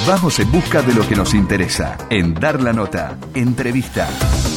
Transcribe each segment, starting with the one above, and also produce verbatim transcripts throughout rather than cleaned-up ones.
Vamos en busca de lo que nos interesa en Dar la Nota. Entrevista.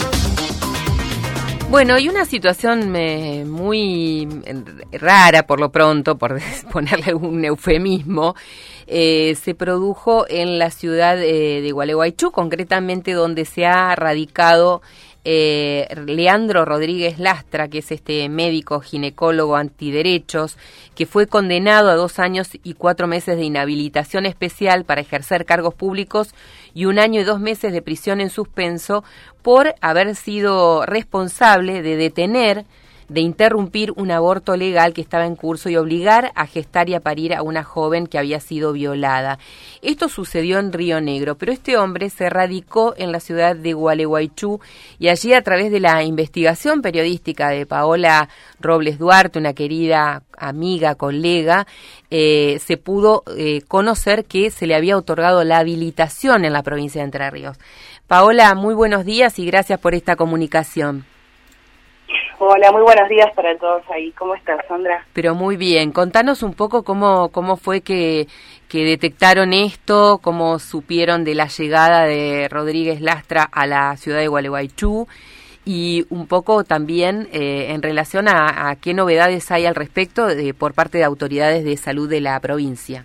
Bueno, y una situación eh, muy rara por lo pronto, por ponerle un eufemismo, eh, se produjo en la ciudad eh, de Gualeguaychú, concretamente donde se ha radicado eh, Leandro Rodríguez Lastra, que es este médico ginecólogo antiderechos, que fue condenado a dos años y cuatro meses de inhabilitación especial para ejercer cargos públicos y un año y dos meses de prisión en suspenso por haber sido responsable de detener, de interrumpir un aborto legal que estaba en curso y obligar a gestar y a parir a una joven que había sido violada. Esto sucedió en Río Negro, pero este hombre se radicó en la ciudad de Gualeguaychú y allí, a través de la investigación periodística de Paola Robles Duarte, una querida amiga, colega, eh, se pudo eh, conocer que se le había otorgado la habilitación en la provincia de Entre Ríos. Paola, muy buenos días y gracias por esta comunicación. Hola, muy buenos días para todos ahí. ¿Cómo estás, Sandra? Pero muy bien. Contanos un poco cómo cómo fue que, que detectaron esto, cómo supieron de la llegada de Rodríguez Lastra a la ciudad de Gualeguaychú y un poco también eh, en relación a, a qué novedades hay al respecto de, por parte de autoridades de salud de la provincia.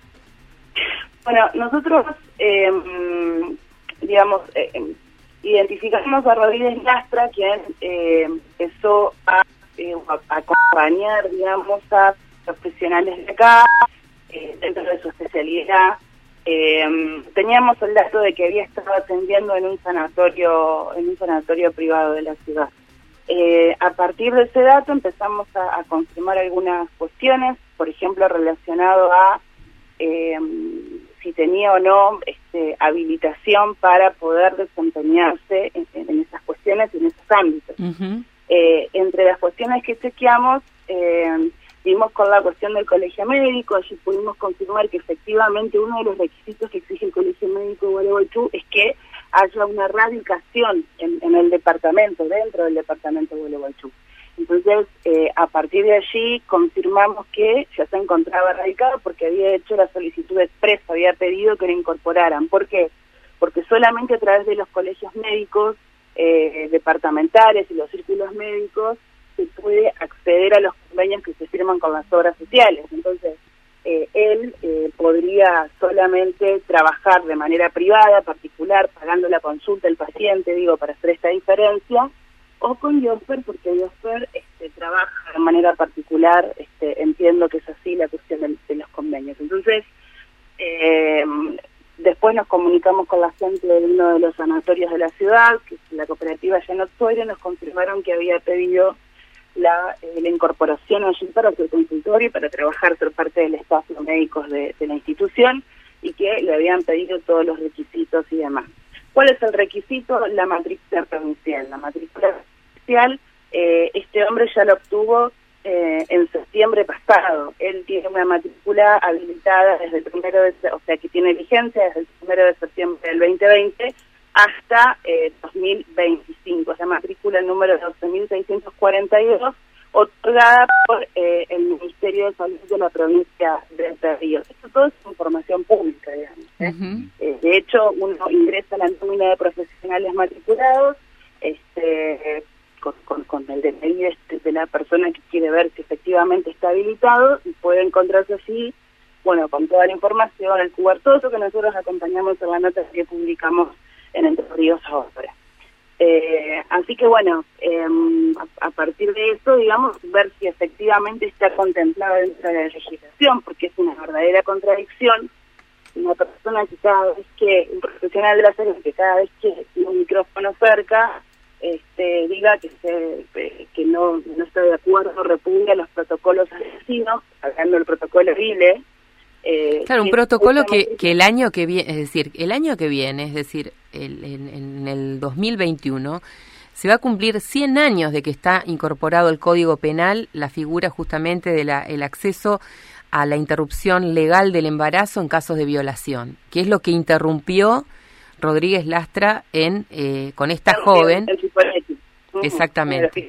Bueno, nosotros, eh, digamos... Eh, identificamos a Rodríguez Lastra, quien eh, empezó a, eh, a acompañar, digamos, a profesionales de acá, eh, dentro de su especialidad. Eh, teníamos el dato de que había estado atendiendo en un sanatorio, en un sanatorio privado de la ciudad. Eh, a partir de ese dato empezamos a, a confirmar algunas cuestiones, por ejemplo, relacionado a eh, si tenía o no este, habilitación para poder desempeñarse en, en esas cuestiones y en esos ámbitos. Uh-huh. Eh, entre las cuestiones que chequeamos, eh, vimos con la cuestión del colegio médico, allí pudimos confirmar que efectivamente uno de los requisitos que exige el colegio médico de Gualeguaychú es que haya una radicación en, en el departamento, dentro del departamento de Gualeguaychú. Entonces, eh, a partir de allí confirmamos que ya se encontraba radicado porque había hecho la solicitud expresa, había pedido que lo incorporaran. ¿Por qué? Porque solamente a través de los colegios médicos eh, departamentales y los círculos médicos se puede acceder a los convenios que se firman con las obras sociales. Entonces, eh, él eh, podría solamente trabajar de manera privada, particular, pagando la consulta del paciente, digo, para hacer esta diferencia, o con IOSPER, porque IOSPER este, trabaja de manera particular, este, entiendo que es así la cuestión de, de los convenios. Entonces, eh, después nos comunicamos con la gente de uno de los sanatorios de la ciudad, que es la cooperativa Llanotorio, nos confirmaron que había pedido la, eh, la incorporación allí para su consultorio y para trabajar por parte del staff de médicos de, de la institución, y que le habían pedido todos los requisitos y demás. ¿Cuál es el requisito? La matrícula provincial. La matrícula provincial, eh, este hombre ya lo obtuvo eh, en septiembre pasado. Él tiene una matrícula habilitada desde el primero de, o sea, que tiene vigencia desde el primero de septiembre del veinte veinte hasta eh, dos mil veinticinco. Es la matrícula número doce mil seiscientos cuarenta y dos, otorgada por eh, el Ministerio de Salud de la provincia de Entre Ríos. Esto todo es información pública, digamos. ¿eh? Uh-huh. Eh, de hecho, uno ingresa a la nómina de profesionales matriculados este, con, con, con el D N I de, de la persona que quiere ver si efectivamente está habilitado, y puede encontrarse allí, bueno, con toda la información, el Q R, todo eso que nosotros acompañamos en la nota que publicamos en Entre Ríos ahora. Eh, así que bueno, eh, a, a partir de eso, digamos, ver si efectivamente está contemplado dentro de la legislación, porque es una verdadera contradicción una persona que cada vez que, un profesional de la salud, que cada vez que tiene un micrófono cerca, este, diga que se, que no, no está de acuerdo, repugna los protocolos asesinos, hablando del protocolo I L E. Eh, claro, un protocolo que, que el año que viene, es decir, el año que viene, es decir, el, en, en el dos mil veintiuno, se va a cumplir cien años de que está incorporado al Código Penal la figura justamente del el acceso a la interrupción legal del embarazo en casos de violación, que es lo que interrumpió Rodríguez Lastra en eh, con esta el, joven. El, el uh-huh. Exactamente.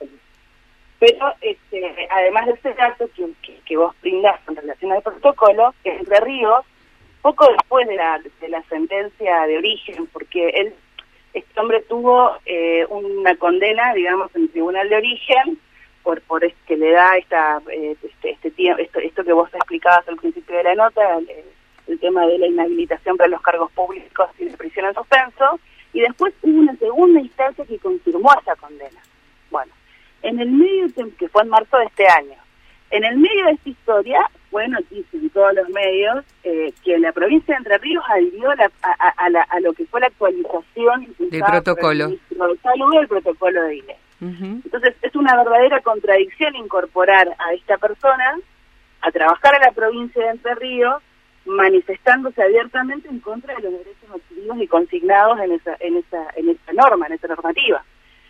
Pero este, además de ese dato que, que, que vos brindás en relación al protocolo, Entre Ríos poco después de la, de la sentencia de origen, porque él, este hombre tuvo eh, una condena, digamos, en el tribunal de origen, por por es que le da esta eh, este, este tiempo, esto, esto que vos explicabas al principio de la nota, el, el tema de la inhabilitación para los cargos públicos y la prisión en suspenso, y después hubo una segunda instancia que confirmó esa condena. Bueno, en el medio, que fue en marzo de este año, en el medio de esta historia fue noticia en todos los medios eh, que la provincia de Entre Ríos adhirió la, a, a, a, la, a lo que fue la actualización del protocolo de salud del protocolo de I L E. Uh-huh. Entonces es una verdadera contradicción incorporar a esta persona a trabajar a la provincia de Entre Ríos, manifestándose abiertamente en contra de los derechos adquiridos y consignados en esa en esa en esa norma, en esa normativa.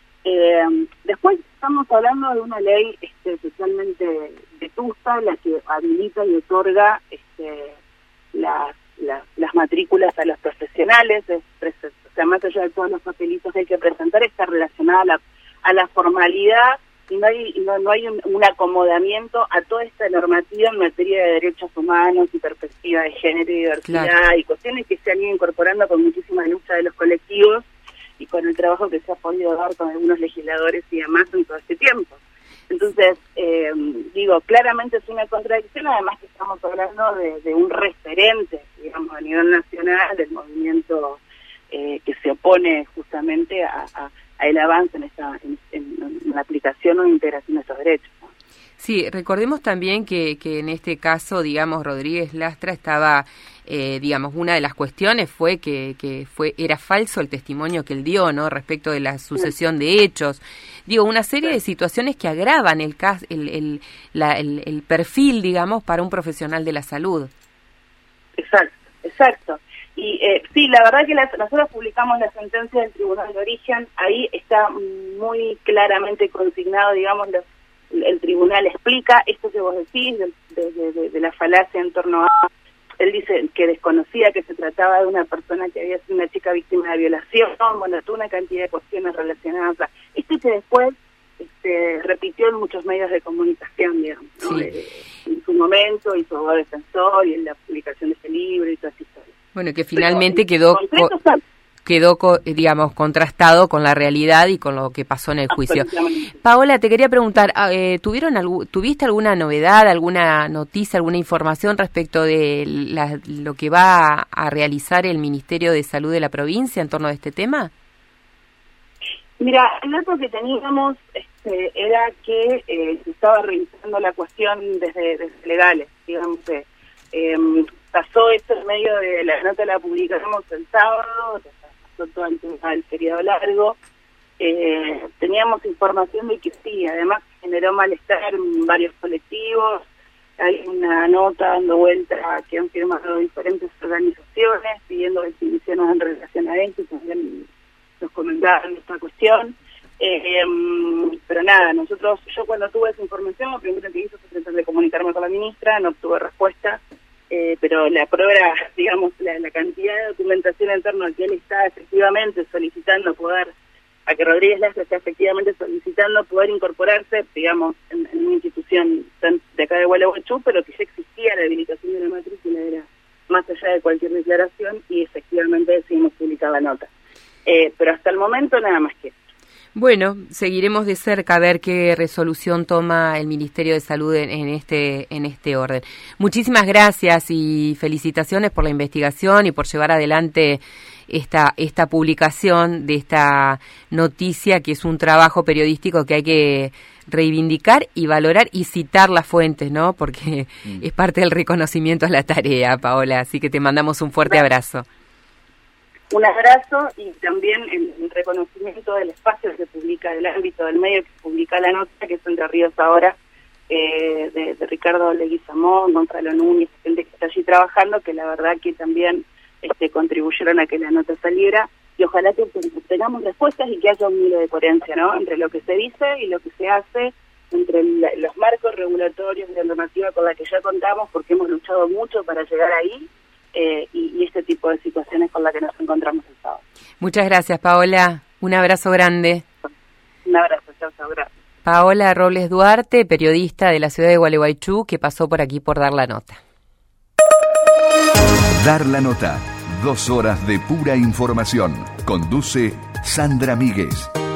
Eh, después estamos hablando de una ley este, totalmente vetusta, la que habilita y otorga este, las, las las matrículas a los profesionales, es, o sea, más allá de todos los papelitos que hay que presentar, está relacionada a la, a la formalidad, y no hay no, no hay un, un acomodamiento a toda esta normativa en materia de derechos humanos y perspectiva de género y diversidad, claro, y cuestiones que se han ido incorporando con muchísima lucha de los colectivos y con el trabajo que se ha podido dar con algunos legisladores y demás en todo este tiempo. Entonces, eh, digo, claramente es una contradicción, además que estamos hablando de, de un referente, digamos, a nivel nacional del movimiento eh, que se opone justamente a, a, a el avance en, esta, en, en, en la aplicación o integración de esos derechos, ¿no? Sí, recordemos también que, que en este caso, digamos, Rodríguez Lastra estaba, eh, digamos, una de las cuestiones fue que, que fue era falso el testimonio que él dio, ¿no?, respecto de la sucesión de hechos. Digo, una serie de situaciones que agravan el, el, el, la, el, el perfil, digamos, para un profesional de la salud. Exacto, exacto. Y eh, sí, la verdad que la, nosotros publicamos la sentencia del Tribunal de Origen, ahí está muy claramente consignado, digamos, los el tribunal explica esto que vos decís, de, de, de, de la falacia en torno a... Él dice que desconocía que se trataba de una persona que había sido una chica víctima de violación, bueno, tuvo una cantidad de cuestiones relacionadas. A esto que después este, repitió en muchos medios de comunicación, digamos, ¿no? Sí. Eh, en su momento, y su abogado defensor, y en la publicación de este libro y toda esa historia. Bueno, que finalmente Pero, quedó... Co- quedó, digamos, contrastado con la realidad y con lo que pasó en el juicio. Paola, te quería preguntar, eh, ¿tuvieron algú, ¿tuviste alguna novedad, alguna noticia, alguna información respecto de la, lo que va a realizar el Ministerio de Salud de la provincia en torno a este tema? Mira, el dato que teníamos este, era que eh, se estaba revisando la cuestión desde, desde legales, digamos que eh, pasó esto en medio de la nota, la publicamos el sábado, todo el, el periodo largo, eh, teníamos información de que sí, además generó malestar en varios colectivos, hay una nota dando vuelta que han firmado diferentes organizaciones pidiendo definiciones en relación a esto, también nos comentaron esta cuestión, eh, pero nada, nosotros, yo cuando tuve esa información, lo primero que hice fue tratar de comunicarme con la ministra, no obtuve respuesta. Eh, pero la prueba, digamos, la, la cantidad de documentación en torno a que él está efectivamente solicitando poder, a que Rodríguez Lastra está efectivamente solicitando poder incorporarse, digamos, en, en una institución de acá de Gualeguaychú, pero que ya existía la habilitación de la matrícula, era más allá de cualquier declaración, y efectivamente decidimos publicar la nota. Eh, pero hasta el momento nada más que eso. Bueno, seguiremos de cerca a ver qué resolución toma el Ministerio de Salud en, en este en este orden. Muchísimas gracias y felicitaciones por la investigación y por llevar adelante esta esta publicación de esta noticia, que es un trabajo periodístico que hay que reivindicar y valorar y citar las fuentes, ¿no? Porque mm. es parte del reconocimiento a la tarea, Paola. Así que te mandamos un fuerte abrazo. Un abrazo y también el, el reconocimiento del espacio que publica, del ámbito del medio que publica la nota, que es Entre Ríos Ahora, eh, de, de Ricardo Leguizamón, Gonzalo Núñez, gente que está allí trabajando, que la verdad que también este, contribuyeron a que la nota saliera, y ojalá que tengamos respuestas y que haya un hilo de coherencia, ¿no?, entre lo que se dice y lo que se hace, entre la, los marcos regulatorios de la normativa con la que ya contamos, porque hemos luchado mucho para llegar ahí, Eh, y, y este tipo de situaciones con las que nos encontramos el sábado. Muchas gracias, Paola. Un abrazo grande. Un abrazo, chao, chao, gracias. Paola Robles Duarte, periodista de la ciudad de Gualeguaychú, que pasó por aquí por dar la nota. Dar la Nota. Dos horas de pura información. Conduce Sandra Míguez.